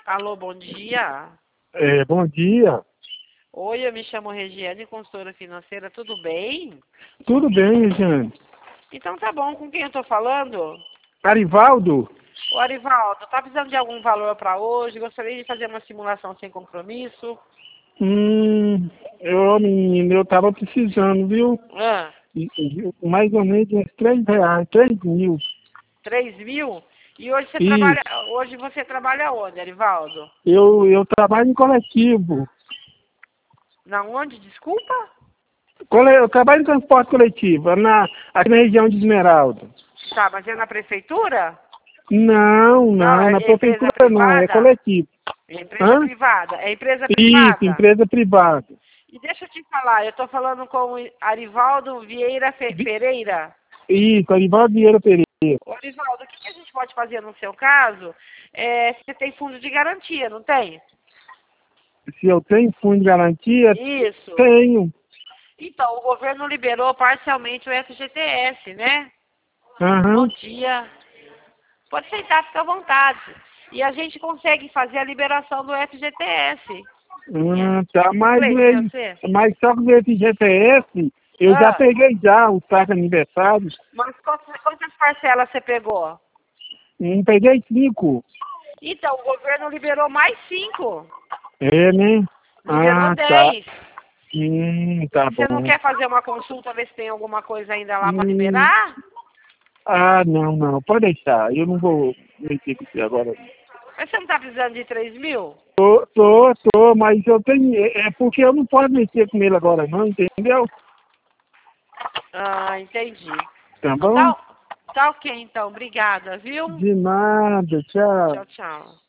Alô, bom dia. Bom dia. Oi, eu me chamo Regiane, consultora financeira, tudo bem? Tudo bem, Regiane? Então tá bom, com quem eu tô falando? Arivaldo? Ô, Arivaldo, tá precisando de algum valor para hoje? Gostaria de fazer uma simulação sem compromisso? Menino, eu tava precisando, viu? Ah, Mais ou menos uns R$ 3, 3.000. 3.000? E Isso. hoje você trabalha onde, Arivaldo? Eu trabalho em coletivo. Na onde, desculpa? Eu trabalho em transporte coletivo, aqui na região de Esmeralda. Tá, mas é na prefeitura? Não, Não, na é empresa prefeitura não, é privada? coletivo. É empresa Hã? privada. É empresa Isso, privada? empresa privada. E deixa eu te falar, eu tô falando com o Arivaldo Vieira Vi- Pereira. Isso, Arivaldo Vieira Pereira. Ô, Arivaldo, o que que a gente pode fazer no seu caso? Você tem fundo de garantia, não tem? Se eu tenho fundo de garantia, Isso. tenho. Então, o governo liberou parcialmente o FGTS, né? Aham. Bom dia. Pode aceitar, fica à vontade. E a gente consegue fazer a liberação do FGTS. Tá, Inglês, você? mas só com esse GPS, eu já Ah, peguei já o saque aniversário. mas quantas parcelas você pegou? Peguei 5. Então, o governo liberou mais 5. Né? Liberou Ah, tá. 10. Tá Você não bom. quer fazer uma consulta, ver se tem alguma coisa ainda lá para Hum, liberar? não. Pode deixar. Eu não vou mexer com você agora. Mas você não está precisando de 3.000? Tô, mas eu tenho. É porque eu não posso mexer com ele agora, não, entendeu? Ah, entendi. Tá bom? Tá, tá ok, então. Obrigada, viu? De nada, tchau. Tchau, tchau.